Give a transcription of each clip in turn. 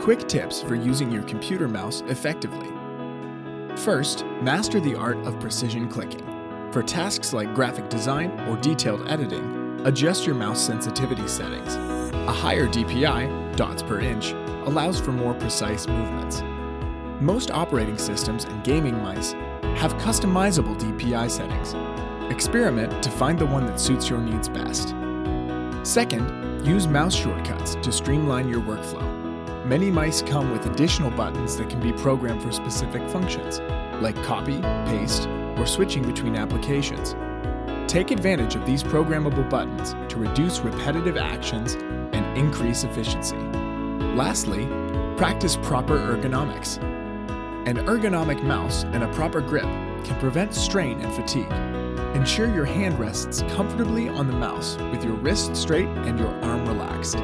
Quick tips for using your computer mouse effectively. First, master the art of precision clicking. For tasks like graphic design or detailed editing, adjust your mouse sensitivity settings. A higher DPI, dots per inch, allows for more precise movements. Most operating systems and gaming mice have customizable DPI settings. Experiment to find the one that suits your needs best. Second, use mouse shortcuts to streamline your workflow. Many mice come with additional buttons that can be programmed for specific functions, like copy, paste, or switching between applications. Take advantage of these programmable buttons to reduce repetitive actions and increase efficiency. Lastly, practice proper ergonomics. An ergonomic mouse and a proper grip can prevent strain and fatigue. Ensure your hand rests comfortably on the mouse with your wrist straight and your arm relaxed.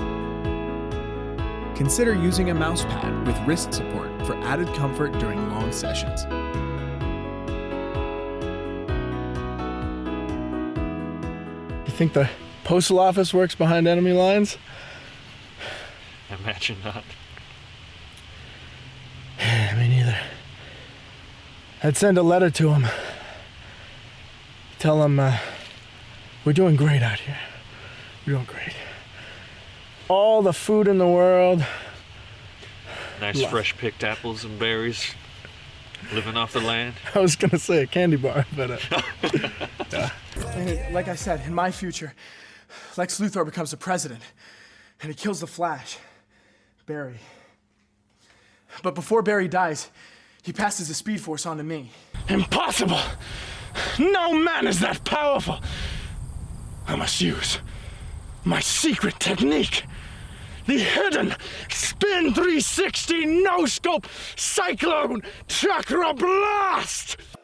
Consider using a mouse pad with wrist support for added comfort during long sessions. You think the postal office works behind enemy lines? Imagine not. Me neither. I'd send a letter to him. Tell him we're doing great out here. We're doing great. All the food in the world. Nice fresh picked apples and berries. Living off the land. I was gonna say a candy bar, but yeah. And like I said, in my future, Lex Luthor becomes the president, and he kills the Flash, Barry. But before Barry dies, he passes the Speed Force on to me. Impossible! No man is that powerful! I must use my secret technique. The hidden Spin 360 No-Scope Cyclone Chakra Blast!